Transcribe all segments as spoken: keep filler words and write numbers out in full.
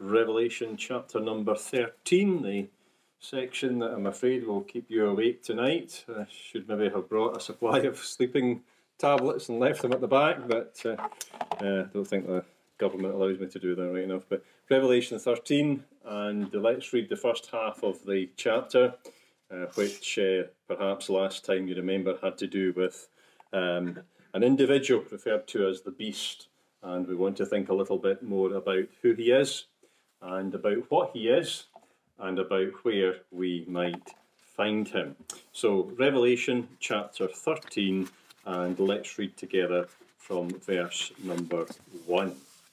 Revelation chapter number thirteen, the section that I'm afraid will keep you awake tonight. I should maybe have brought a supply of sleeping tablets and left them at the back, but uh, uh, I don't think the government allows me to do that right enough. But Revelation thirteen, and let's read the first half of the chapter, uh, which uh, perhaps last time you remember had to do with um, an individual referred to as the beast. And we want to think a little bit more about who he is, and about what he is, and about where we might find him. So, Revelation chapter thirteen, and let's read together from verse number one.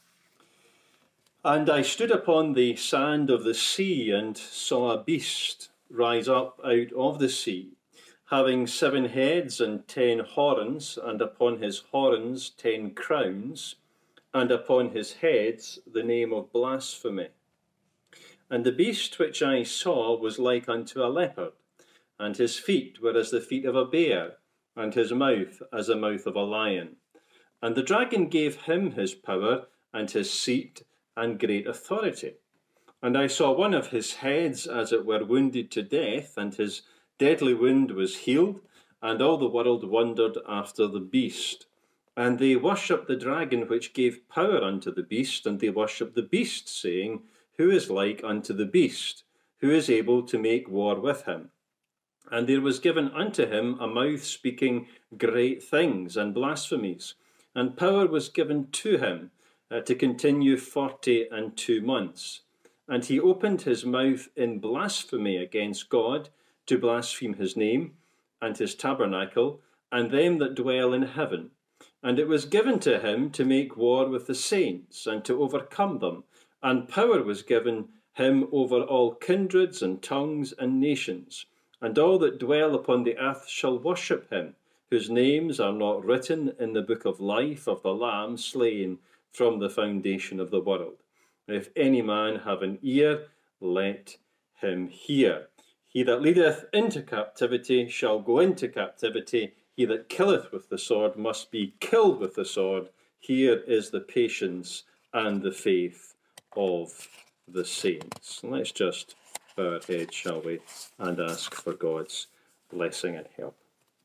And I stood upon the sand of the sea, and saw a beast rise up out of the sea, having seven heads and ten horns, and upon his horns ten crowns, and upon his heads the name of blasphemy. And the beast which I saw was like unto a leopard, and his feet were as the feet of a bear, and his mouth as the mouth of a lion. And the dragon gave him his power, and his seat, and great authority. And I saw one of his heads as it were wounded to death, and his deadly wound was healed, and all the world wondered after the beast. And they worshipped the dragon which gave power unto the beast, and they worshipped the beast, saying, Who is like unto the beast? Who is able to make war with him? And there was given unto him a mouth speaking great things and blasphemies, and power was given to him uh, to continue forty and two months. And he opened his mouth in blasphemy against God, to blaspheme his name, and his tabernacle, and them that dwell in heaven. And it was given to him to make war with the saints, and to overcome them. And power was given him over all kindreds and tongues and nations. And all that dwell upon the earth shall worship him, whose names are not written in the book of life of the Lamb slain from the foundation of the world. If any man have an ear, let him hear. He that leadeth into captivity shall go into captivity. He that killeth with the sword must be killed with the sword. Here is the patience and the faith of the saints. Let's just bow our heads, shall we, and ask for God's blessing and help.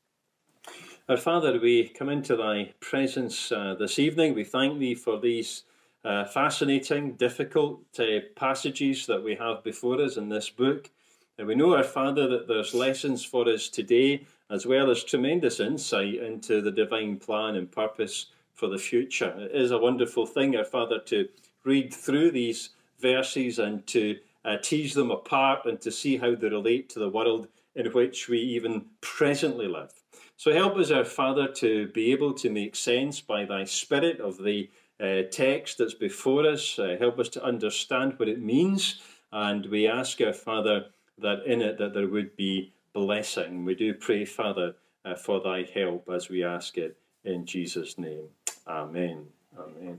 Our Father, we come into thy presence uh, this evening. We thank thee for these uh, fascinating, difficult uh, passages that we have before us in this book. And we know, our Father, that there's lessons for us today, as well as tremendous insight into the divine plan and purpose for the future. It is a wonderful thing, our Father, to read through these verses and to uh, tease them apart and to see how they relate to the world in which we even presently live. So help us, our Father, to be able to make sense by thy Spirit of the uh, text that's before us. Uh, help us to understand what it means, and we ask, our Father, that in it that there would be blessing. We do pray, Father, uh, for thy help as we ask it in Jesus' name. Amen. Amen.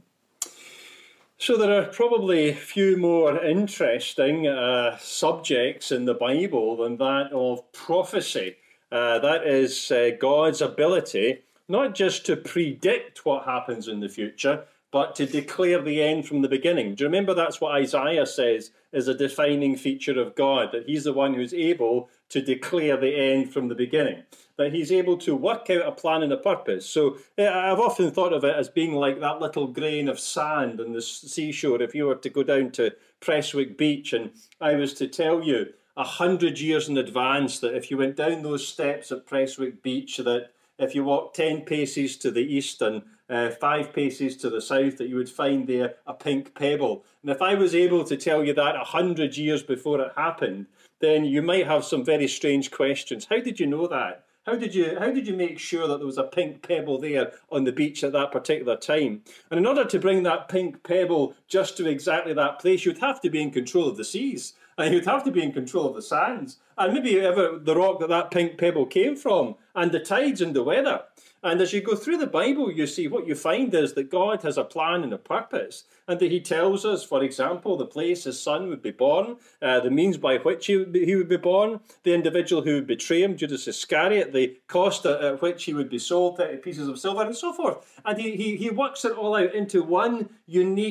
So there are probably few more interesting uh, subjects in the Bible than that of prophecy. Uh, that is uh, God's ability not just to predict what happens in the future, but to declare the end from the beginning. Do you remember that's what Isaiah says is a defining feature of God, that he's the one who's able to declare the end from the beginning, that he's able to work out a plan and a purpose. So I've often thought of it as being like that little grain of sand on the seashore. If you were to go down to Prestwick Beach and I was to tell you a hundred years in advance that if you went down those steps at Prestwick Beach, that if you walked ten paces to the east and uh, five paces to the south, that you would find there a pink pebble. And if I was able to tell you that a hundred years before it happened, then you might have some very strange questions. How did you know that? How did you how did you make sure that there was a pink pebble there on the beach at that particular time? And in order to bring that pink pebble just to exactly that place, you'd have to be in control of the seas, and you'd have to be in control of the sands, and maybe ever the rock that that pink pebble came from, and the tides and the weather. And as you go through the Bible, you see what you find is that God has a plan and a purpose, and that he tells us, for example, the place his son would be born, uh, the means by which he would, be, he would be born, the individual who would betray him, Judas Iscariot, the cost at, at which he would be sold, thirty pieces of silver, and so forth. And he, he, he works it all out into one unique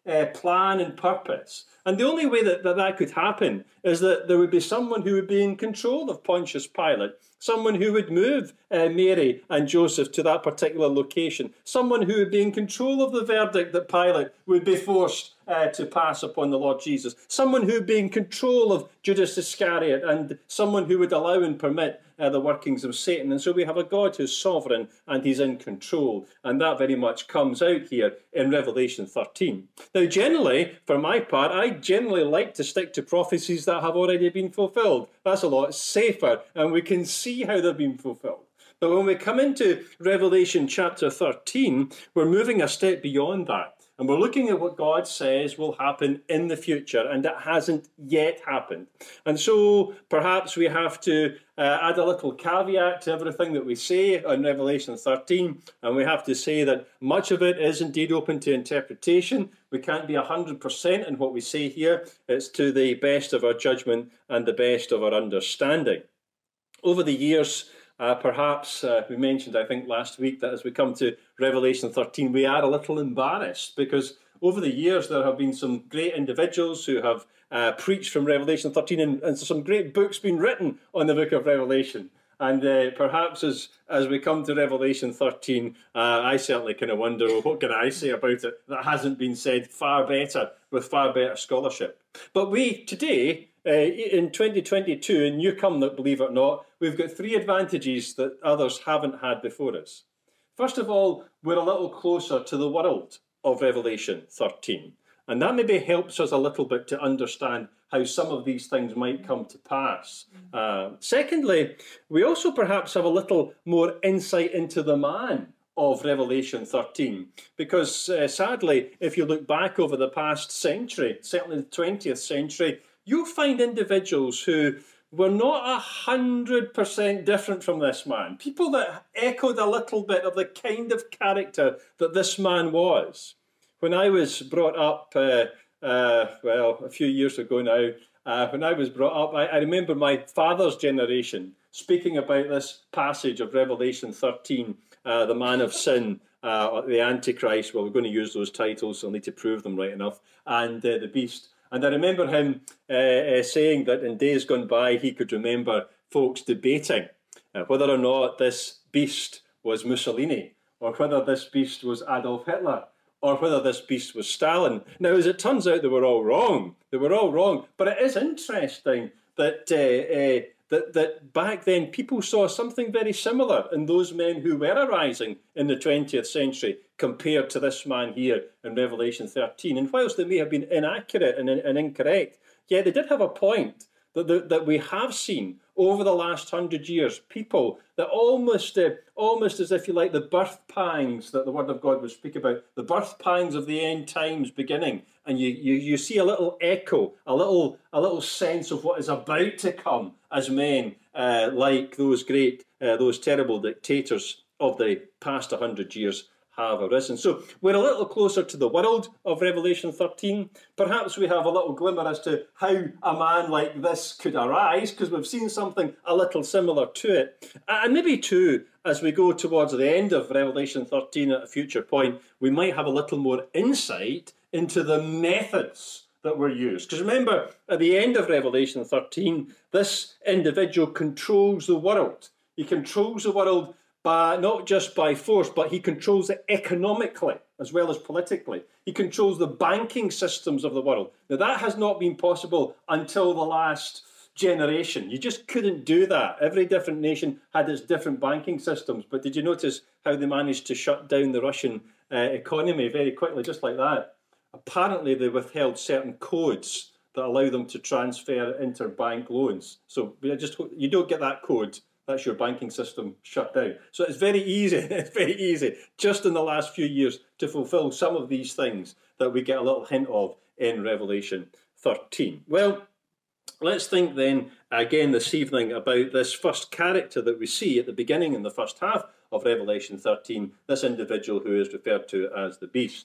uh, plan and purpose. And the only way that, that that could happen is that there would be someone who would be in control of Pontius Pilate, someone who would move uh, Mary and Joseph to that particular location, someone who would be in control of the verdict that Pilate would be forced uh, to pass upon the Lord Jesus, someone who would be in control of Judas Iscariot, and someone who would allow and permit uh, the workings of Satan. And so we have a God who's sovereign and he's in control. And that very much comes out here in Revelation thirteen. Now, generally, for my part, I generally like to stick to prophecies that have already been fulfilled. That's a lot safer, and we can see how they've been fulfilled. But when we come into Revelation chapter thirteen, we're moving a step beyond that. And we're looking at what God says will happen in the future, and it hasn't yet happened. And so perhaps we have to uh, add a little caveat to everything that we say in Revelation thirteen, and we have to say that much of it is indeed open to interpretation. We can't be one hundred percent in what we say here. It's to the best of our judgment and the best of our understanding. Over the years, Uh, perhaps uh, we mentioned, I think, last week that as we come to Revelation thirteen, we are a little embarrassed because over the years there have been some great individuals who have uh, preached from Revelation thirteen, and, and some great books been written on the book of Revelation. And uh, perhaps as as we come to Revelation thirteen, uh, I certainly kind of wonder, well, what can I say about it that hasn't been said far better with far better scholarship? But we today, Uh, in twenty twenty-two, in Newcombe, believe it or not, we've got three advantages that others haven't had before us. First of all, we're a little closer to the world of Revelation thirteen. And that maybe helps us a little bit to understand how some of these things might come to pass. Uh, secondly, we also perhaps have a little more insight into the man of Revelation thirteen. Because uh, sadly, if you look back over the past century, certainly the twentieth century, you'll find individuals who were not a hundred percent different from this man. People that echoed a little bit of the kind of character that this man was. When I was brought up, uh, uh, well, a few years ago now, uh, when I was brought up, I, I remember my father's generation speaking about this passage of Revelation thirteen, uh, the man of sin, uh, the Antichrist. Well, we're going to use those titles, so I'll need to prove them right enough, and uh, the beast. And I remember him uh, uh, saying that in days gone by, he could remember folks debating uh, whether or not this beast was Mussolini, or whether this beast was Adolf Hitler, or whether this beast was Stalin. Now, as it turns out, they were all wrong. They were all wrong. But it is interesting that uh, uh, that, that back then people saw something very similar in those men who were arising in the twentieth century compared to this man here in Revelation thirteen. And whilst they may have been inaccurate and, and incorrect, yet they did have a point that, that, that we have seen over the last hundred years, people that almost, uh, almost as if you like, the birth pangs that the Word of God would speak about, the birth pangs of the end times beginning, and you, you, you see a little echo, a little, a little sense of what is about to come as men uh, like those great, uh, those terrible dictators of the past hundred years have arisen. So we're a little closer to the world of Revelation thirteen. Perhaps we have a little glimmer as to how a man like this could arise, because we've seen something a little similar to it. And maybe too, as we go towards the end of Revelation thirteen at a future point, we might have a little more insight into the methods that were used. Because remember, at the end of Revelation thirteen, this individual controls the world. He controls the world by not just by force, but he controls it economically as well as politically. He controls the banking systems of the world. Now, that has not been possible until the last generation. You just couldn't do that. Every different nation had its different banking systems. But did you notice how they managed to shut down the Russian uh, economy very quickly, just like that? Apparently, they withheld certain codes that allow them to transfer interbank loans. So I just you don't get that code, that's your banking system shut down. So it's very easy, it's very easy, just in the last few years, to fulfill some of these things that we get a little hint of in Revelation thirteen. Well, let's think then, again this evening, about this first character that we see at the beginning in the first half of Revelation thirteen, this individual who is referred to as the beast.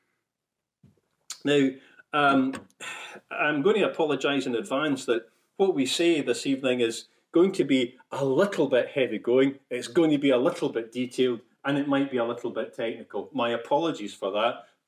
Now, um, I'm going to apologise in advance that what we say this evening is going to be a little bit heavy going, it's going to be a little bit detailed, and it might be a little bit technical. My apologies for that,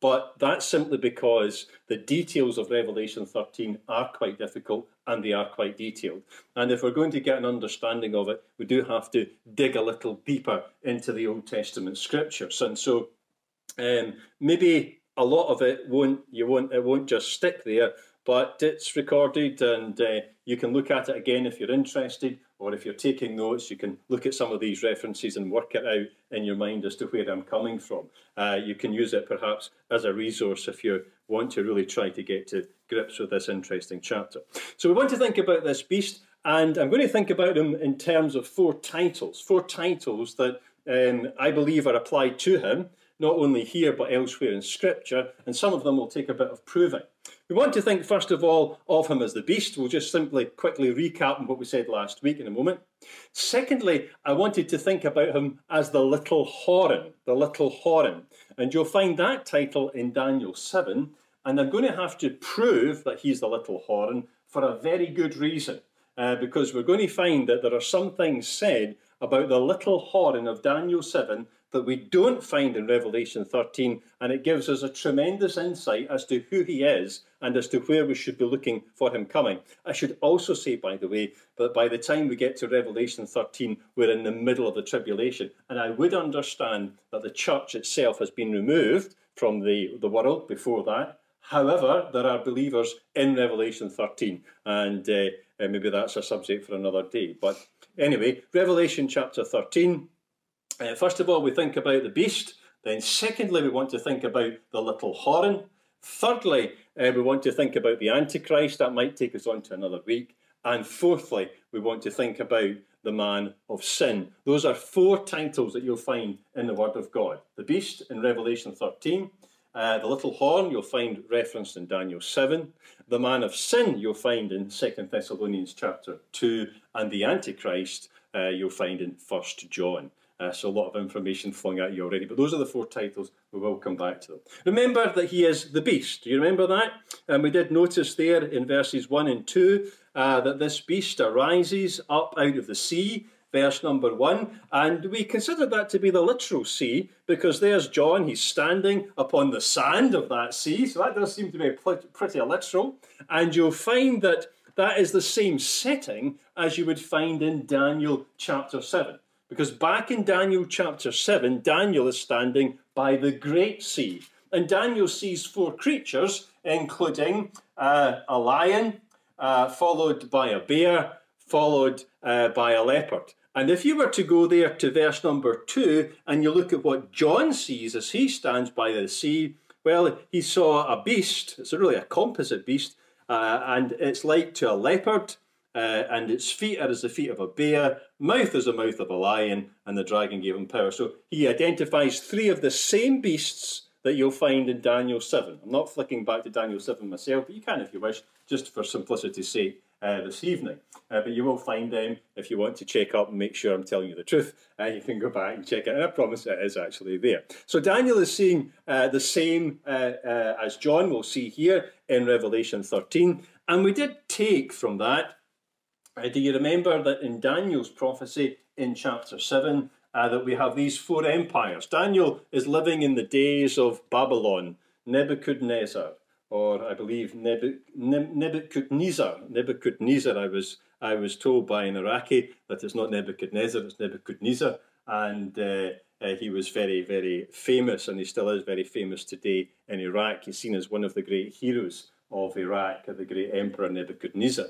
but that's simply because the details of Revelation thirteen are quite difficult and they are quite detailed. And if we're going to get an understanding of it, we do have to dig a little deeper into the Old Testament scriptures. And so um, maybe a lot of it won't, you won't, it won't just stick there, but it's recorded, and uh, you can look at it again if you're interested, or if you're taking notes, you can look at some of these references and work it out in your mind as to where I'm coming from. Uh, you can use it perhaps as a resource if you want to really try to get to grips with this interesting chapter. So we want to think about this beast, and I'm going to think about him in terms of four titles, four titles that um, I believe are applied to him, not only here but elsewhere in Scripture, and some of them will take a bit of proving. We want to think, first of all, of him as the beast. We'll just simply quickly recap on what we said last week in a moment. Secondly, I wanted to think about him as the little horn, the little horn. And you'll find that title in Daniel seven, and I'm going to have to prove that he's the little horn for a very good reason, uh, because we're going to find that there are some things said about the little horn of Daniel seven that we don't find in Revelation thirteen, and it gives us a tremendous insight as to who he is and as to where we should be looking for him coming. I should also say, by the way, that by the time we get to Revelation thirteen, we're in the middle of the tribulation, and I would understand that the church itself has been removed from the, the world before that. However, there are believers in Revelation thirteen, and uh, maybe that's a subject for another day. But anyway, Revelation chapter thirteen. Uh, first of all, we think about the beast. Then secondly, we want to think about the little horn. Thirdly, uh, we want to think about the Antichrist. That might take us on to another week. And fourthly, we want to think about the man of sin. Those are four titles that you'll find in the Word of God. The beast in Revelation thirteen. Uh, the little horn you'll find referenced in Daniel seven. The man of sin you'll find in Second Thessalonians chapter two. And the Antichrist uh, you'll find in First John. Uh, so a lot of information flung at you already, but those are the four titles. We will come back to them. Remember that he is the beast. Do you remember that? And we did notice there in verses one and two uh, that this beast arises up out of the sea, verse number one, and we consider that to be the literal sea, because there's John, he's standing upon the sand of that sea, so that does seem to be pretty literal, and you'll find that that is the same setting as you would find in Daniel chapter seven. Because back in Daniel chapter seven, Daniel is standing by the great sea. And Daniel sees four creatures, including uh, a lion, uh, followed by a bear, followed uh, by a leopard. And if you were to go there to verse number two, and you look at what John sees as he stands by the sea, well, he saw a beast. It's really a composite beast, uh, and it's like to a leopard. Uh, and its feet are as the feet of a bear, mouth as the mouth of a lion, and the dragon gave him power. So he identifies three of the same beasts that you'll find in Daniel seven. I'm not flicking back to Daniel seven myself, but you can if you wish, just for simplicity's sake uh, this evening. Uh, but you will find them if you want to check up and make sure I'm telling you the truth. Uh, you can go back and check it, and I promise it is actually there. So Daniel is seeing uh, the same uh, uh, as John will see here in Revelation thirteen. And we did take from that, Uh, do you remember that in Daniel's prophecy in chapter seven, uh, that we have these four empires? Daniel is living in the days of Babylon, Nebuchadnezzar, or I believe Nebu- ne- Nebuchadnezzar. Nebuchadnezzar, I was I was told by an Iraqi that it's not Nebuchadnezzar, it's Nebuchadnezzar, and uh, uh, he was very, very famous, and he still is very famous today in Iraq. He's seen as one of the great heroes of Iraq, the great emperor Nebuchadnezzar.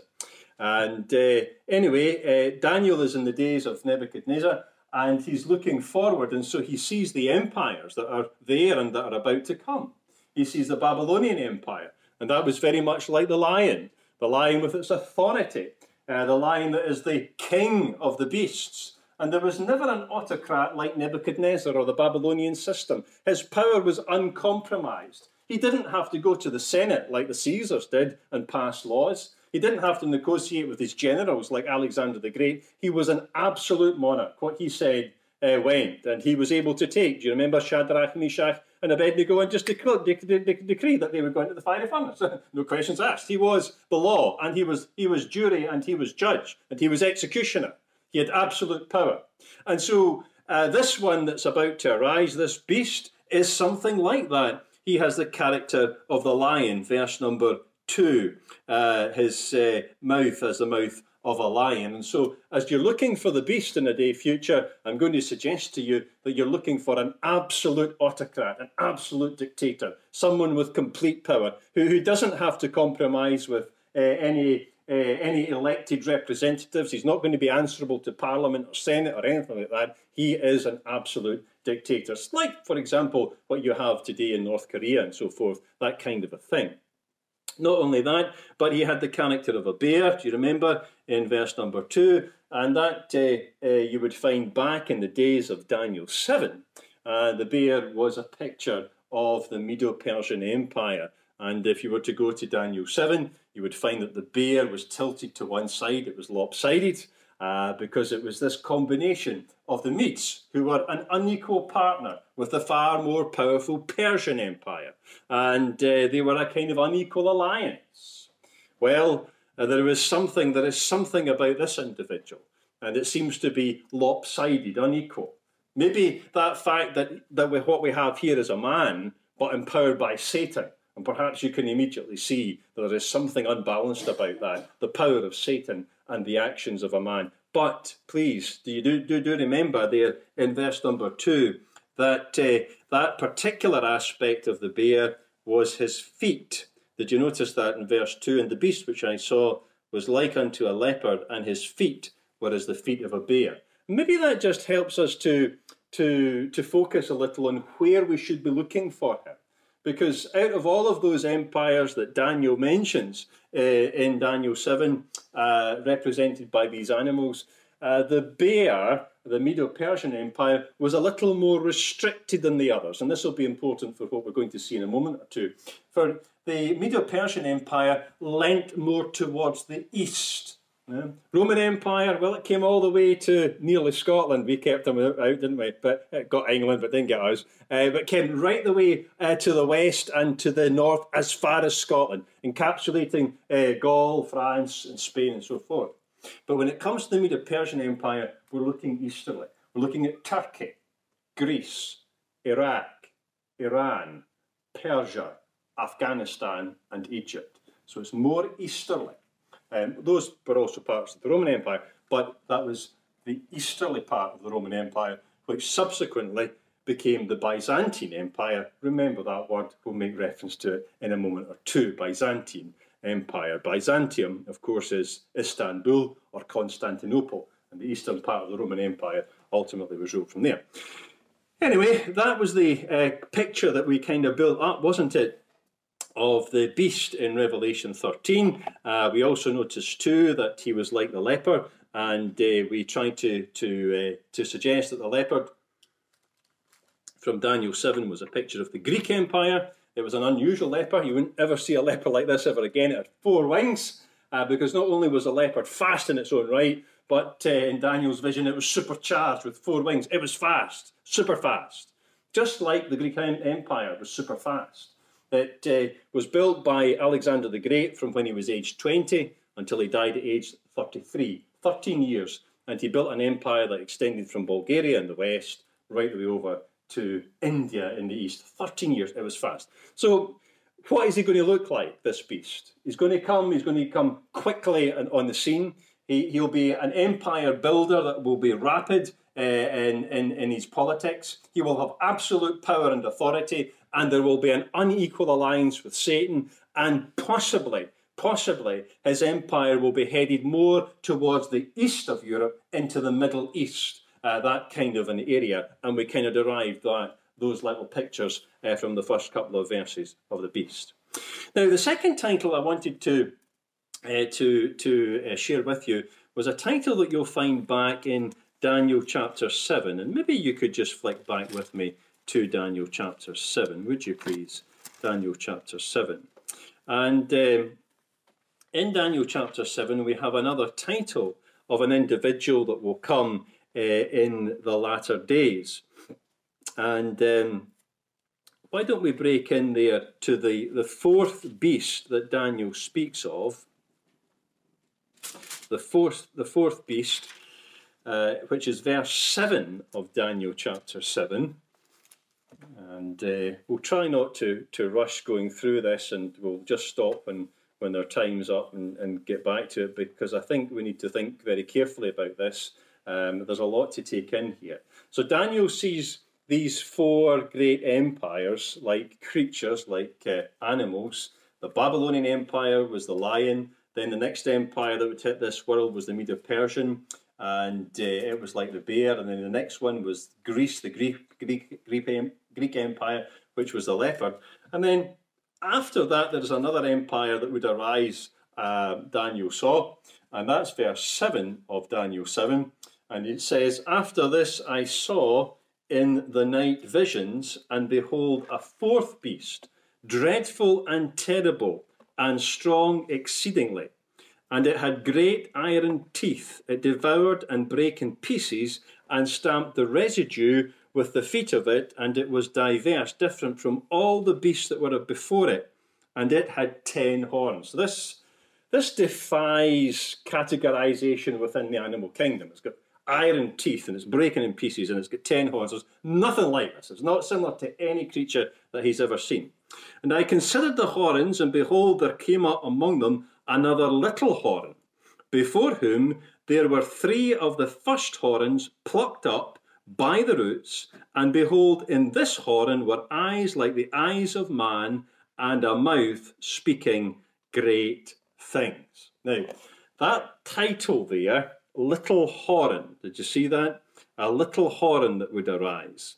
And uh, anyway, uh, Daniel is in the days of Nebuchadnezzar, and he's looking forward, and so he sees the empires that are there and that are about to come. He sees the Babylonian Empire, and that was very much like the lion, the lion with its authority, uh, the lion that is the king of the beasts. And there was never an autocrat like Nebuchadnezzar or the Babylonian system. His power was uncompromised. He didn't have to go to the Senate like the Caesars did and pass laws. He didn't have to negotiate with his generals like Alexander the Great. He was an absolute monarch. What he said uh, went, and he was able to take. Do you remember Shadrach, Meshach, and Abednego, and just decree, de- de- decree that they were going to the fiery furnace? No questions asked. He was the law, and he was he was jury, and he was judge, and he was executioner. He had absolute power. And so uh, this one that's about to arise, this beast, is something like that. he has the character of the lion, verse number two. Uh, his uh, mouth as the mouth of a lion. And so as you're looking for the beast in the day future, I'm going to suggest to you that you're looking for an absolute autocrat, an absolute dictator, someone with complete power, who, who doesn't have to compromise with uh, any uh, any elected representatives. He's not going to be answerable to Parliament or Senate or anything like that. He is an absolute dictator. It's like, for example, what you have today in North Korea and so forth, that kind of a thing. Not only that, but he had the character of a bear, do you remember, in verse number two, and that uh, uh, you would find back in the days of Daniel seven. Uh, the bear was a picture of the Medo-Persian Empire, and if you were to go to Daniel seven, you would find that the bear was tilted to one side, it was lopsided, uh, because it was this combination of the Medes, who were an unequal partner with the far more powerful Persian Empire, and uh, they were a kind of unequal alliance. Well, uh, there was something, there is something about this individual, and it seems to be lopsided, unequal. Maybe that fact that, that we, what we have here is a man, but empowered by Satan, and perhaps you can immediately see that there is something unbalanced about that, the power of Satan and the actions of a man. But please, do you do, do, do remember there in verse number two that uh, that particular aspect of the bear was his feet. Did you notice that in verse two? And the beast which I saw was like unto a leopard, and his feet were as the feet of a bear. Maybe that just helps us to, to, to focus a little on where we should be looking for him. Because out of all of those empires that Daniel mentions uh, in Daniel seven, uh, represented by these animals, uh, the bear, the Medo-Persian Empire, was a little more restricted than the others. And this will be important for what we're going to see in a moment or two. For the Medo-Persian Empire leant more towards the east. Yeah. Roman Empire, well, it came all the way to nearly Scotland. We kept them out, didn't we? But it got England, but didn't get us. Uh, but came right the way uh, to the west and to the north as far as Scotland, encapsulating uh, Gaul, France, and Spain, and so forth. But when it comes to the Medo-Persian Empire, we're looking easterly. We're looking at Turkey, Greece, Iraq, Iran, Persia, Afghanistan, and Egypt. So it's more easterly. Um, those were also parts of the Roman Empire, but that was the easterly part of the Roman Empire, which subsequently became the Byzantine Empire. Remember that word, we'll make reference to it in a moment or two, Byzantine Empire. Byzantium, of course, is Istanbul or Constantinople, and the eastern part of the Roman Empire ultimately was ruled from there. Anyway, that was the uh, picture that we kind of built up, wasn't it, of the beast in Revelation thirteen. Uh, we also noticed too that he was like the leopard, and uh, we tried to to uh, to suggest that the leopard from Daniel seven was a picture of the Greek Empire. It was an unusual leopard. You wouldn't ever see a leopard like this ever again. It had four wings, uh, because not only was the leopard fast in its own right, but uh, in Daniel's vision it was supercharged with four wings. It was fast, super fast, just like the Greek Empire was super fast. It uh, was built by Alexander the Great from when he was aged twenty until he died at age thirty-three, thirteen years. And he built an empire that extended from Bulgaria in the west right the way over to India in the east. thirteen years, it was fast. So what is he going to look like, this beast? He's going to come, he's going to come quickly on the scene. He, he'll be an empire builder that will be rapid uh, in, in, in his politics. He will have absolute power and authority, and there will be an unequal alliance with Satan, and possibly, possibly his empire will be headed more towards the east of Europe into the Middle East, uh, that kind of an area, and we kind of derived that, those little pictures uh, from the first couple of verses of the beast. Now, the second title I wanted to uh, to, to uh, share with you was a title that you'll find back in Daniel chapter seven, and maybe you could just flick back with me to Daniel chapter seven, would you please? Daniel chapter seven. And um, in Daniel chapter seven, we have another title of an individual that will come uh, in the latter days. And um, why don't we break in there to the, the fourth beast that Daniel speaks of? The fourth, the fourth beast, uh, which is verse seven of Daniel chapter seven. And uh, we'll try not to, to rush going through this, and we'll just stop when, when their time's up and, and get back to it, because I think we need to think very carefully about this. Um, there's a lot to take in here. So Daniel sees these four great empires like creatures, like uh, animals. The Babylonian Empire was the lion. Then the next empire that would hit this world was the Medo-Persian, and uh, it was like the bear. And then the next one was Greece, the Greek, Greek, Greek, Greek Empire, which was the leopard. And then after that, there's another empire that would arise, uh, Daniel saw, and that's verse seven of Daniel seven. And it says, "After this I saw in the night visions, and behold, a fourth beast, dreadful and terrible, and strong exceedingly. And it had great iron teeth. It devoured and brake in pieces, and stamped the residue with the feet of it, and it was diverse, different from all the beasts that were before it. And it had ten horns." So this, this defies categorization within the animal kingdom. It's got iron teeth, and it's breaking in pieces, and it's got ten horns. There's nothing like this. It's not similar to any creature that he's ever seen. "And I considered the horns, and behold, there came up among them another little horn, before whom there were three of the first horns plucked up by the roots, and behold, in this horn were eyes like the eyes of man, and a mouth speaking great things." Now, that title there, little horn, did you see that? A little horn that would arise.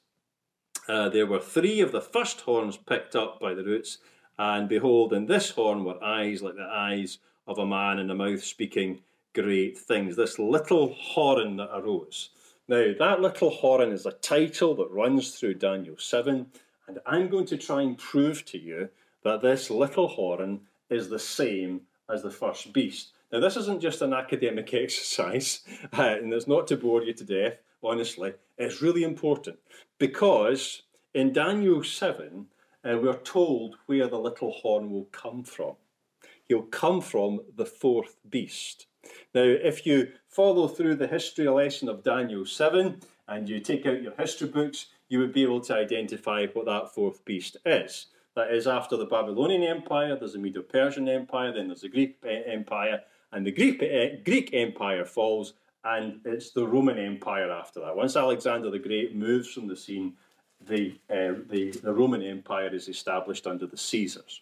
Uh, there were three of the first horns picked up by the roots, and behold, in this horn were eyes like the eyes of a man, and a mouth speaking great things. This little horn that arose. Now, that little horn is a title that runs through Daniel seven, and I'm going to try and prove to you that this little horn is the same as the first beast. Now, this isn't just an academic exercise, uh, and it's not to bore you to death, honestly. It's really important, because in Daniel seven, uh, we're told where the little horn will come from. He'll come from the fourth beast. Now, if you follow through the history lesson of Daniel seven, and you take out your history books, you would be able to identify what that fourth beast is. That is, after the Babylonian Empire, there's the Medo-Persian Empire, then there's the Greek Empire, and the Greek, uh, Greek Empire falls, and it's the Roman Empire after that. Once Alexander the Great moves from the scene, the, uh, the, the Roman Empire is established under the Caesars.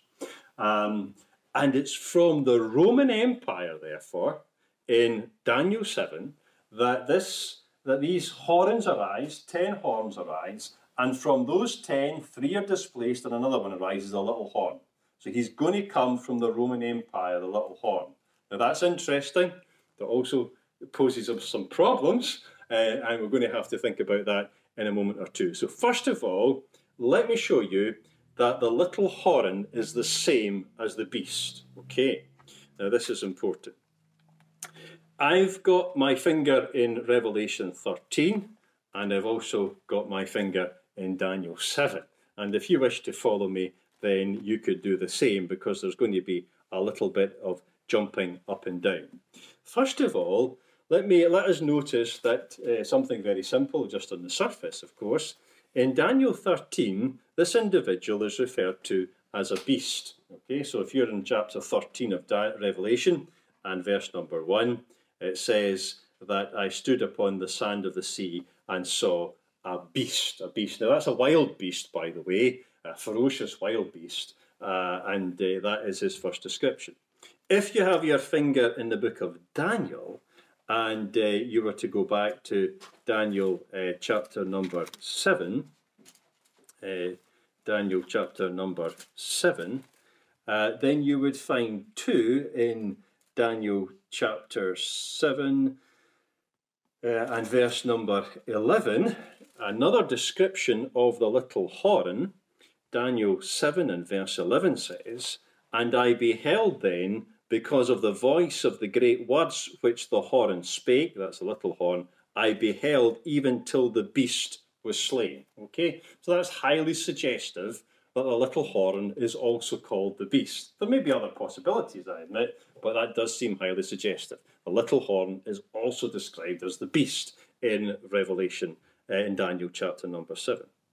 Um, and it's from the Roman Empire, therefore, in Daniel seven, that, this, that these horns arise, ten horns arise, and from those ten, three are displaced, and another one arises, a little horn. So he's going to come from the Roman Empire, the little horn. Now that's interesting. That also poses up some problems, uh, and we're going to have to think about that in a moment or two. So first of all, let me show you that the little horn is the same as the beast. Okay, now this is important. I've got my finger in Revelation thirteen, and I've also got my finger in Daniel seven. And if you wish to follow me, then you could do the same, because there's going to be a little bit of jumping up and down. First of all, let me let us notice that uh, something very simple, just on the surface, of course. In Daniel thirteen, this individual is referred to as a beast. Okay, so if you're in chapter thirteen of Revelation and verse number one, it says that I stood upon the sand of the sea and saw a beast. A beast. Now that's a wild beast, by the way, a ferocious wild beast, uh, and uh, that is his first description. If you have your finger in the book of Daniel, and uh, you were to go back to Daniel uh, chapter number seven, uh, Daniel chapter number seven, uh, then you would find two in Daniel chapter seven uh, and verse number eleven, another description of the little horn. Daniel seven and verse eleven says, "And I beheld then, because of the voice of the great words which the horn spake," that's the little horn, "I beheld even till the beast was slain." Okay, so that's highly suggestive that the little horn is also called the beast. There may be other possibilities, I admit, but that does seem highly suggestive. The little horn is also described as the beast in Revelation, uh, in Daniel chapter number seven.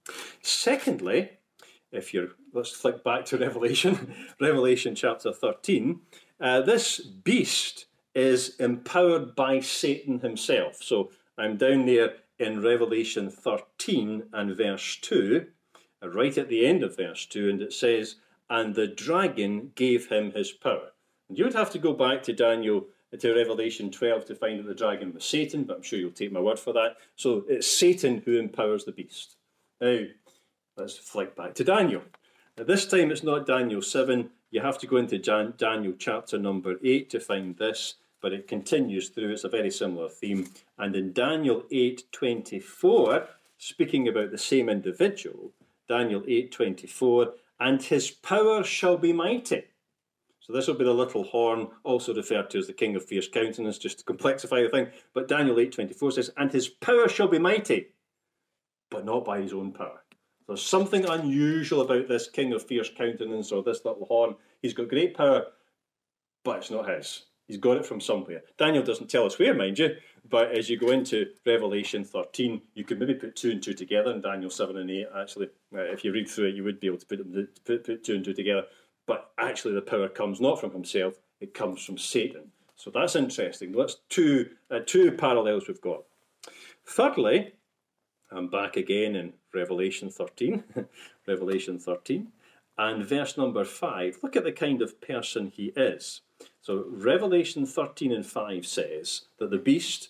Secondly, if you're, let's flick back to Revelation, Revelation chapter thirteen, uh, this beast is empowered by Satan himself. So I'm down there in Revelation thirteen and verse two, right at the end of verse two, and it says, and the dragon gave him his power. And you would have to go back to Daniel, to Revelation twelve to find that the dragon was Satan, but I'm sure you'll take my word for that. So it's Satan who empowers the beast. Now, let's flick back to Daniel. Now, this time it's not Daniel seven. You have to go into Jan Daniel chapter number eight to find this, but it continues through. It's a very similar theme. And in Daniel eight twenty-four, speaking about the same individual, Daniel eight twenty-four, and his power shall be mighty. So this will be the little horn, also referred to as the king of fierce countenance, just to complexify the thing. But Daniel eight twenty-four says, and his power shall be mighty, but not by his own power. There's something unusual about this king of fierce countenance, or this little horn. He's got great power, but it's not his. He's got it from somewhere. Daniel doesn't tell us where, mind you, but as you go into Revelation thirteen, you could maybe put two and two together in Daniel seven and eight, actually. Uh, if you read through it, you would be able to put, them, put, put two and two together. But actually the power comes not from himself, it comes from Satan. So that's interesting. That's two, uh, two parallels we've got. Thirdly, I'm back again in Revelation thirteen, Revelation thirteen, and verse number five. Look at the kind of person he is. So Revelation thirteen and five says that the beast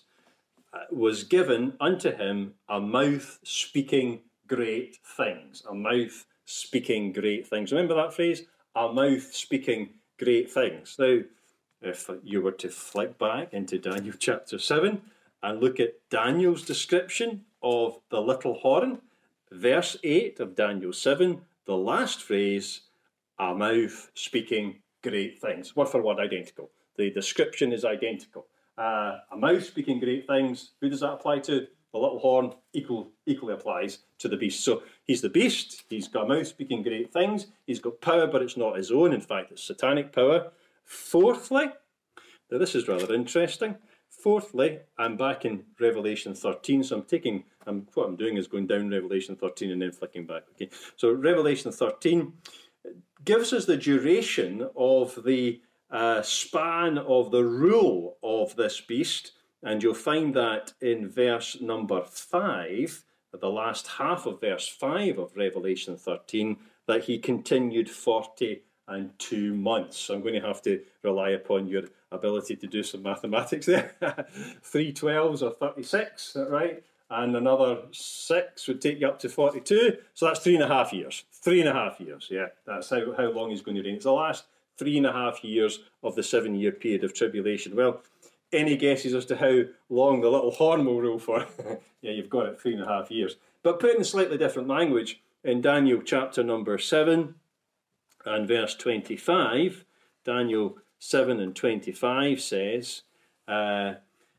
was given unto him a mouth speaking great things. A mouth speaking great things. Remember that phrase? A mouth speaking great things. Now, if you were to flick back into Daniel chapter seven and look at Daniel's description of the little horn, verse eight of Daniel seven, the last phrase, a mouth speaking great things. Word for word identical. The description is identical. Uh, a mouth speaking great things, who does that apply to? The little horn equal, equally applies to the beast. So he's the beast, he's got a mouth speaking great things, he's got power, but it's not his own. In fact, it's satanic power. Fourthly, now this is rather interesting. Fourthly, I'm back in Revelation thirteen, so I'm taking, I'm, what I'm doing is going down Revelation thirteen and then flicking back. Okay, so Revelation thirteen gives us the duration of the uh, span of the rule of this beast, and you'll find that in verse number five, the last half of verse five of Revelation thirteen, that he continued forty and two months. So I'm going to have to rely upon your ability to do some mathematics there. Three twelves or thirty-six, is that right? And another six would take you up to forty-two. So that's three and a half years. Three and a half years, yeah. That's how, how long he's going to reign. It's the last three and a half years of the seven-year period of tribulation. Well, any guesses as to how long the little horn will rule for? Yeah, you've got it, three and a half years. But put in slightly different language, in Daniel chapter number seven and verse twenty-five, Daniel seven and twenty-five says uh,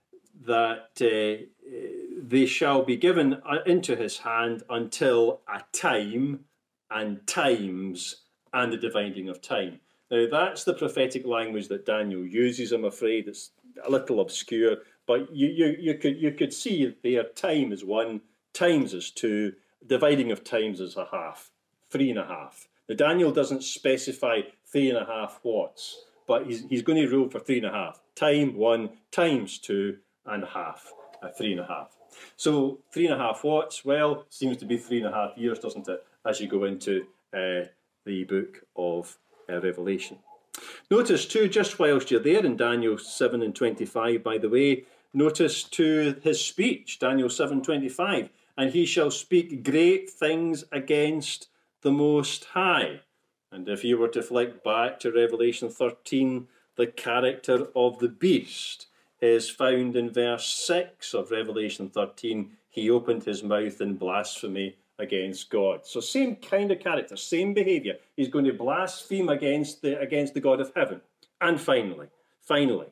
that uh, they shall be given into his hand until a time and times and the dividing of time. Now that's the prophetic language that Daniel uses, I'm afraid. It's a little obscure, but you, you, you, could, you could see there time is one, times is two, dividing of times is a half, three and a half. Now Daniel doesn't specify three and a half watts, but he's, he's going to rule for three and a half. Time, one, times two, and half, uh, three and a half. So three and a half watts, well, seems to be three and a half years, doesn't it, as you go into uh, the book of uh, Revelation. Notice too, just whilst you're there in Daniel seven and twenty-five, by the way, notice too his speech, Daniel seven twenty-five, and he shall speak great things against the Most High. And if you were to flick back to Revelation thirteen, the character of the beast is found in verse six of Revelation thirteen. He opened his mouth in blasphemy against God. So same kind of character, same behaviour. He's going to blaspheme against the, against the God of heaven. And finally, finally,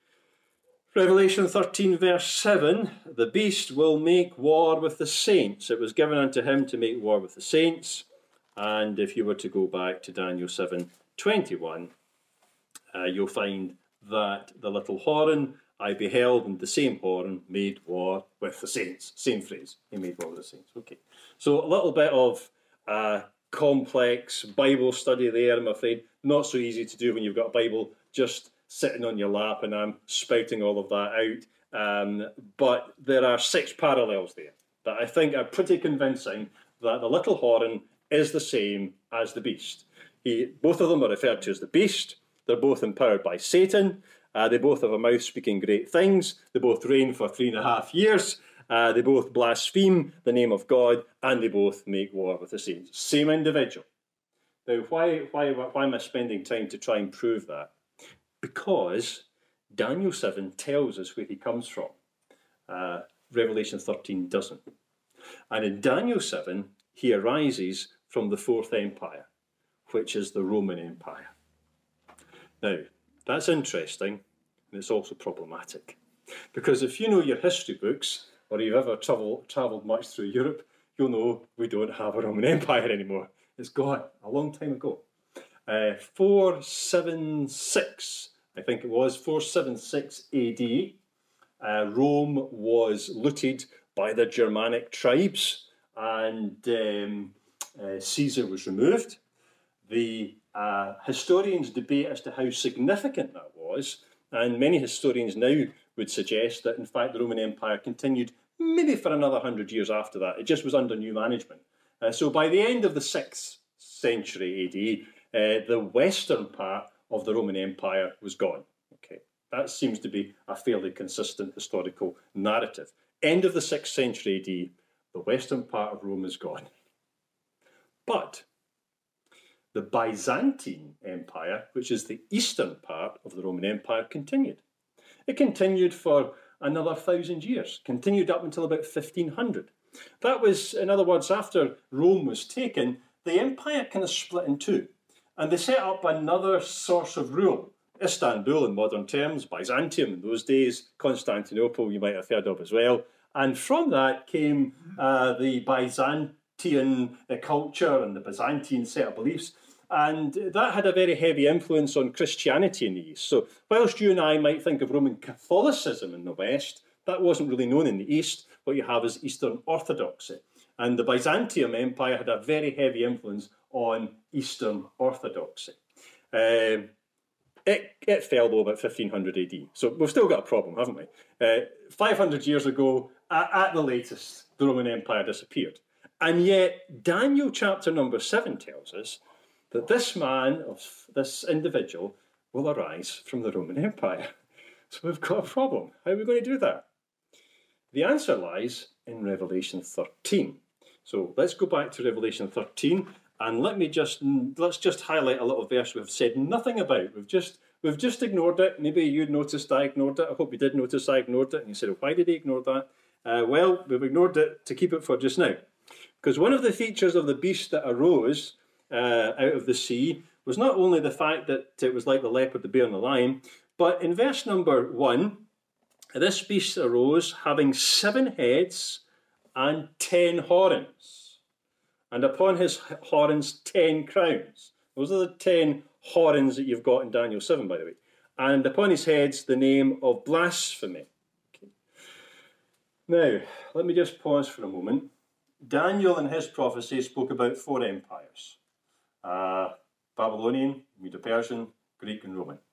Revelation thirteen verse seven, the beast will make war with the saints. It was given unto him to make war with the saints. And if you were to go back to Daniel seven twenty-one, uh, you'll find that the little horn I beheld, and the same horn made war with the saints. Same phrase, he made war with the saints. Okay, so a little bit of uh, complex Bible study there, I'm afraid. Not so easy to do when you've got a Bible just sitting on your lap and I'm spouting all of that out. Um, but there are six parallels there that I think are pretty convincing that the little horn is the same as the beast. He, both of them are referred to as the beast. They're both empowered by Satan. Uh, they both have a mouth speaking great things. They both reign for three and a half years. Uh, they both blaspheme the name of God, and they both make war with the saints. Same individual. Now, why, why, why am I spending time to try and prove that? Because Daniel seven tells us where he comes from. Uh, Revelation thirteen doesn't. And in Daniel seven, he arises from the fourth empire, which is the Roman Empire. Now, that's interesting, and it's also problematic. Because if you know your history books, or you've ever travel, travelled much through Europe, you'll know we don't have a Roman Empire anymore. It's gone a long time ago. Uh, four seventy-six, I think it was, four seventy-six A D, uh, Rome was looted by the Germanic tribes, and um, uh, Caesar was removed. The uh, historians debate as to how significant that was, and many historians now would suggest that, in fact, the Roman Empire continued maybe for another hundred years after that. It just was under new management. Uh, so by the end of the sixth century A D, uh, the western part of the Roman Empire was gone. Okay, that seems to be a fairly consistent historical narrative. End of the sixth century A D, the western part of Rome is gone. But the Byzantine Empire, which is the eastern part of the Roman Empire, continued. It continued for another thousand years, continued up until about fifteen hundred. That was, in other words, after Rome was taken, the empire kind of split in two. And they set up another source of rule. Istanbul in modern terms, Byzantium in those days, Constantinople you might have heard of as well. And from that came uh, the Byzantine uh, culture and the Byzantine set of beliefs. And that had a very heavy influence on Christianity in the East. So whilst you and I might think of Roman Catholicism in the West, that wasn't really known in the East. What you have is Eastern Orthodoxy. And the Byzantium Empire had a very heavy influence on Eastern Orthodoxy. Um, it, it fell, though, about fifteen hundred A D. So we've still got a problem, haven't we? Uh, five hundred years ago, at, at the latest, the Roman Empire disappeared. And yet, Daniel chapter number seven tells us that this man, of this individual, will arise from the Roman Empire. So we've got a problem. How are we going to do that? The answer lies in Revelation thirteen. So let's go back to Revelation thirteen, and let me just let's just highlight a little verse we've said nothing about. We've just we've just ignored it. Maybe you noticed I ignored it. I hope you did notice I ignored it. And you said, oh, why did he ignore that? Uh, well, we've ignored it to keep it for just now, because one of the features of the beast that arose uh, out of the sea was not only the fact that it was like the leopard, the bear, and the lion, but in verse number one, this beast arose having seven heads and ten horns, and upon his horns ten crowns. Those are the ten horns that you've got in Daniel seven, by the way. And upon his heads the name of blasphemy. Okay. Now, let me just pause for a moment. Daniel in his prophecy spoke about four empires. Uh, Babylonian, Medo-Persian, Greek and Roman.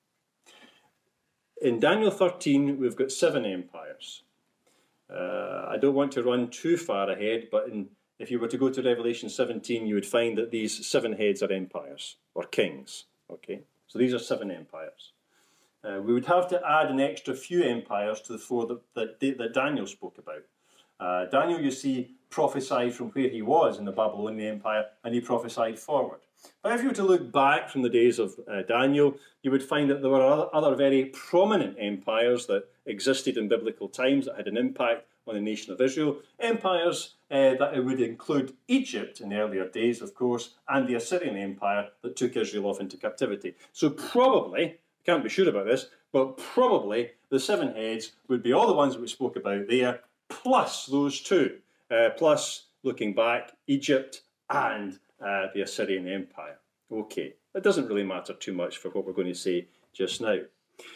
In Daniel thirteen, we've got seven empires. Uh, I don't want to run too far ahead, but in, if you were to go to Revelation seventeen, you would find that these seven heads are empires, or kings. Okay, so these are seven empires. Uh, we would have to add an extra few empires to the four that, that, that Daniel spoke about. Uh, Daniel, you see, prophesied from where he was in the Babylonian Empire, and he prophesied forward. But if you were to look back from the days of uh, Daniel, you would find that there were other, other very prominent empires that existed in biblical times that had an impact on the nation of Israel. Empires uh, that would include Egypt in earlier days, of course, and the Assyrian Empire that took Israel off into captivity. So probably, can't be sure about this, but probably the seven heads would be all the ones that we spoke about there, plus those two, uh, plus, looking back, Egypt and uh, the Assyrian Empire. Okay, that doesn't really matter too much for what we're going to say just now.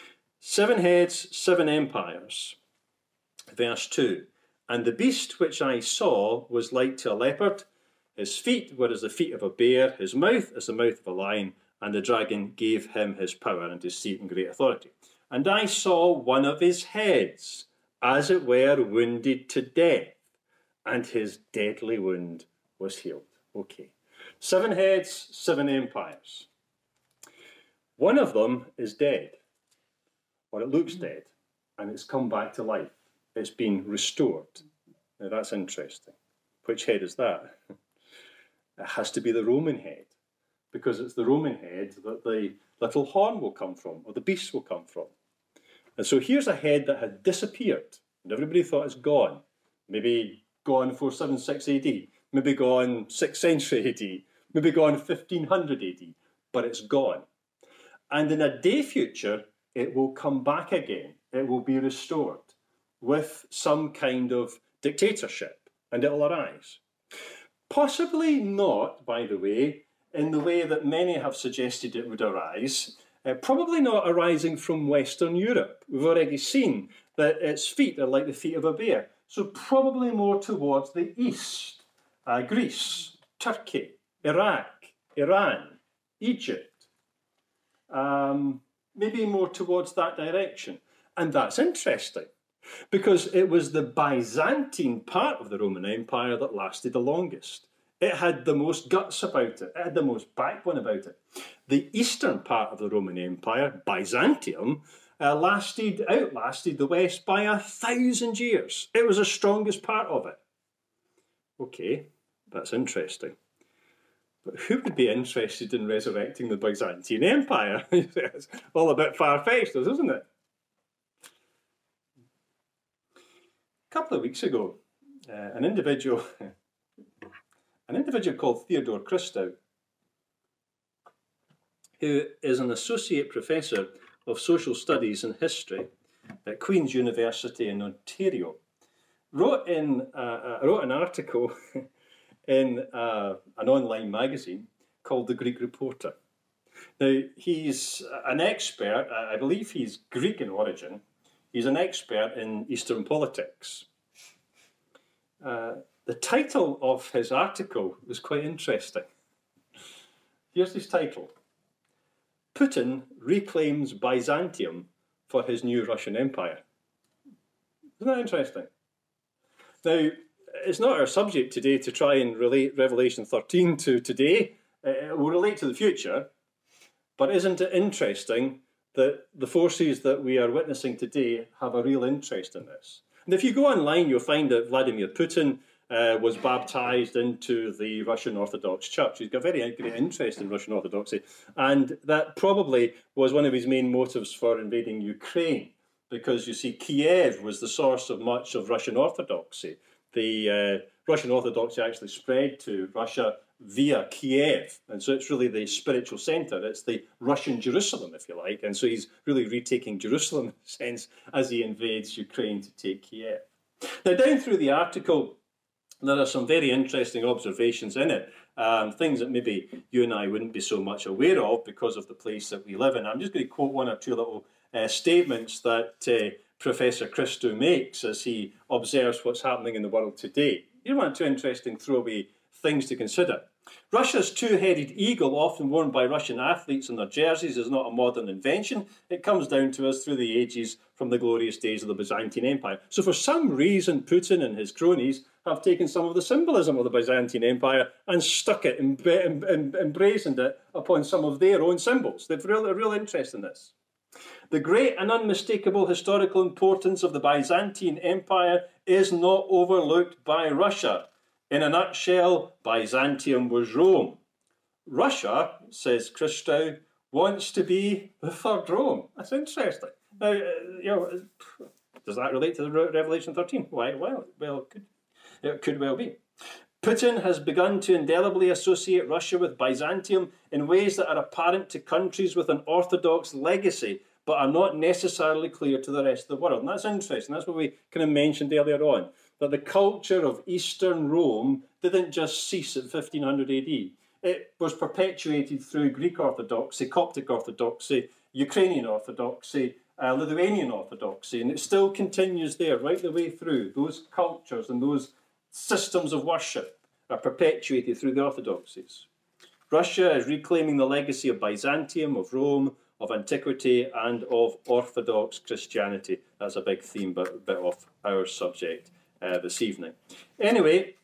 Seven heads, seven empires. Verse two. And the beast which I saw was like to a leopard. His feet were as the feet of a bear, his mouth as the mouth of a lion, and the dragon gave him his power and his seat and great authority. And I saw one of his heads, as it were, wounded to death, and his deadly wound was healed. Okay. Seven heads, seven empires. One of them is dead, or it looks dead, and it's come back to life. It's been restored. Now that's interesting. Which head is that? It has to be the Roman head, because it's the Roman head that the little horn will come from, or the beast will come from. And so here's a head that had disappeared, and everybody thought it's gone. Maybe gone four seventy-six A D, maybe gone sixth century A D, maybe gone fifteen hundred A D, but it's gone. And in a day future, it will come back again. It will be restored with some kind of dictatorship, and it will arise. Possibly not, by the way, in the way that many have suggested it would arise, uh, probably not arising from Western Europe. We've already seen that its feet are like the feet of a bear, so probably more towards the east. Uh, Greece, Turkey, Iraq, Iran, Egypt, um, maybe more towards that direction. And that's interesting, because it was the Byzantine part of the Roman Empire that lasted the longest. It had the most guts about it. It had the most backbone about it. The eastern part of the Roman Empire, Byzantium, uh, lasted, outlasted the West by a thousand years. It was the strongest part of it. Okay, that's interesting. But who would be interested in resurrecting the Byzantine Empire? It's all a bit far-fetched, isn't it? A couple of weeks ago, uh, an individual, an individual called Theodore Christou, who is an associate professor of social studies and history at Queen's University in Ontario, wrote in uh, wrote an article in uh, an online magazine called The Greek Reporter. Now, he's an expert, I believe he's Greek in origin. He's an expert in Eastern politics. Uh, the title of his article was quite interesting. Here's his title: Putin reclaims Byzantium for his new Russian Empire. Isn't that interesting? Now, it's not our subject today to try and relate Revelation thirteen to today. It will relate to the future. But isn't it interesting that the forces that we are witnessing today have a real interest in this? And if you go online, you'll find that Vladimir Putin uh, was baptized into the Russian Orthodox Church. He's got a very great interest in Russian Orthodoxy. And that probably was one of his main motives for invading Ukraine, because you see, Kiev was the source of much of Russian Orthodoxy. The uh, Russian Orthodoxy actually spread to Russia via Kiev, and so it's really the spiritual centre. It's the Russian Jerusalem, if you like, and so he's really retaking Jerusalem in a sense as he invades Ukraine to take Kiev. Now, down through the article, there are some very interesting observations in it, um, things that maybe you and I wouldn't be so much aware of because of the place that we live in. I'm just going to quote one or two little uh, statements that uh, Professor Christou makes as he observes what's happening in the world today. Here's one or two interesting throwaway things to consider. Russia's two-headed eagle, often worn by Russian athletes on their jerseys, is not a modern invention. It comes down to us through the ages from the glorious days of the Byzantine Empire. So for some reason, Putin and his cronies have taken some of the symbolism of the Byzantine Empire and stuck it and emblazoned it upon some of their own symbols. They've real, a real interest in this. The great and unmistakable historical importance of the Byzantine Empire is not overlooked by Russia. In a nutshell, Byzantium was Rome. Russia, says Christou, wants to be the third Rome. That's interesting. Now, uh, you know, does that relate to the Revelation thirteen? Why? Well, well, it could, it could well be. Putin has begun to indelibly associate Russia with Byzantium in ways that are apparent to countries with an Orthodox legacy, but are not necessarily clear to the rest of the world. And that's interesting. That's what we kind of mentioned earlier on, that the culture of Eastern Rome didn't just cease at fifteen hundred A D. It was perpetuated through Greek Orthodoxy, Coptic Orthodoxy, Ukrainian Orthodoxy, uh, Lithuanian Orthodoxy, and it still continues there right the way through. Those cultures and those systems of worship are perpetuated through the Orthodoxies. Russia is reclaiming the legacy of Byzantium, of Rome, of antiquity, and of Orthodox Christianity. That's a big theme, but a bit off our subject uh, this evening. Anyway,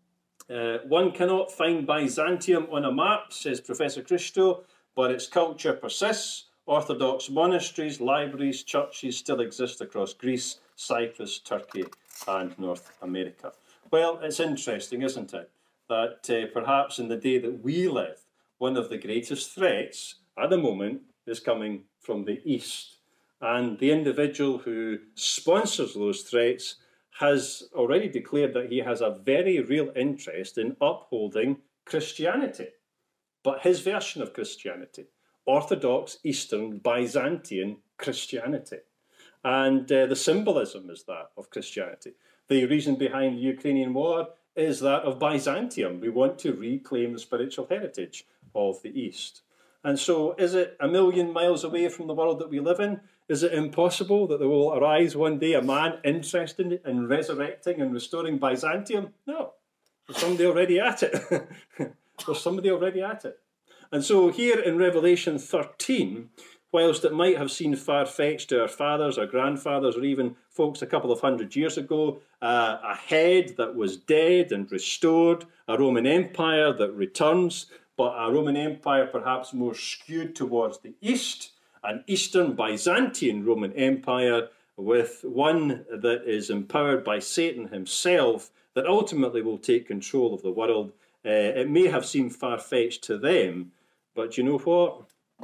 uh, one cannot find Byzantium on a map, says Professor Christo, but its culture persists. Orthodox monasteries, libraries, churches still exist across Greece, Cyprus, Turkey, and North America. Well, it's interesting, isn't it, that uh, perhaps in the day that we live, one of the greatest threats at the moment is coming from the East. And the individual who sponsors those threats has already declared that he has a very real interest in upholding Christianity, but his version of Christianity, Orthodox, Eastern, Byzantine Christianity. And uh, the symbolism is that of Christianity. The reason behind the Ukrainian war is that of Byzantium. We want to reclaim the spiritual heritage of the East. And so is it a million miles away from the world that we live in? Is it impossible that there will arise one day a man interested in resurrecting and restoring Byzantium? No. There's somebody already at it. There's somebody already at it. And so here in Revelation thirteen, whilst it might have seemed far-fetched to our fathers, our grandfathers, or even folks a couple of hundred years ago, uh, a head that was dead and restored, a Roman Empire that returns, but a Roman Empire perhaps more skewed towards the east, an Eastern Byzantine Roman Empire with one that is empowered by Satan himself, that ultimately will take control of the world. Uh, it may have seemed far-fetched to them, but you know what?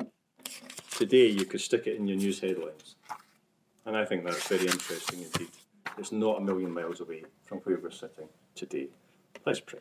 Today you could stick it in your news headlines. And I think that's very interesting indeed. It's not a million miles away from where we're sitting today. Let's pray.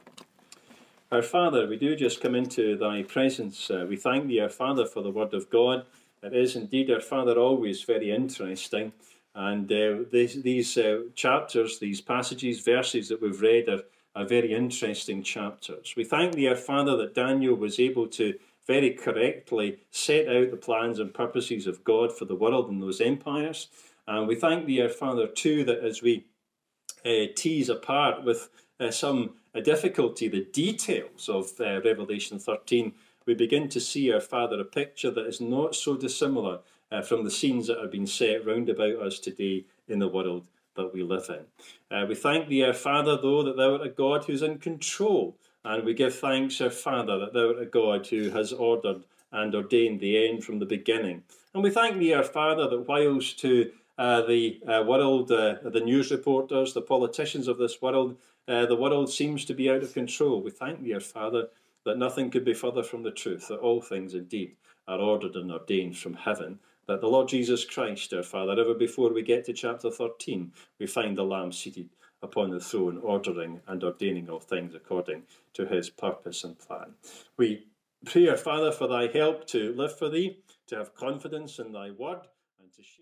Our Father, we do just come into thy presence. Uh, we thank thee, our Father, for the word of God. It is indeed, our Father, always very interesting. And uh, these, these uh, chapters, these passages, verses that we've read are, are very interesting chapters. We thank thee, our Father, that Daniel was able to very correctly set out the plans and purposes of God for the world and those empires. And we thank thee, our Father, too, that as we uh, tease apart with uh, some uh, difficulty the details of uh, Revelation thirteen, we begin to see, our Father, a picture that is not so dissimilar uh, from the scenes that are being set round about us today in the world that we live in. Uh, we thank thee, our Father, though, that thou art a God who's in control. And we give thanks, our Father, that thou art a God who has ordered and ordained the end from the beginning. And we thank thee, our Father, that whilst to uh, the uh, world, uh, the news reporters, the politicians of this world, uh, the world seems to be out of control. We thank thee, our Father, that nothing could be further from the truth, that all things indeed are ordered and ordained from heaven, that the Lord Jesus Christ, our Father, ever before we get to chapter thirteen, we find the Lamb seated upon the throne, ordering and ordaining all things according to his purpose and plan. We pray, our Father, for thy help to live for thee, to have confidence in thy word, and to share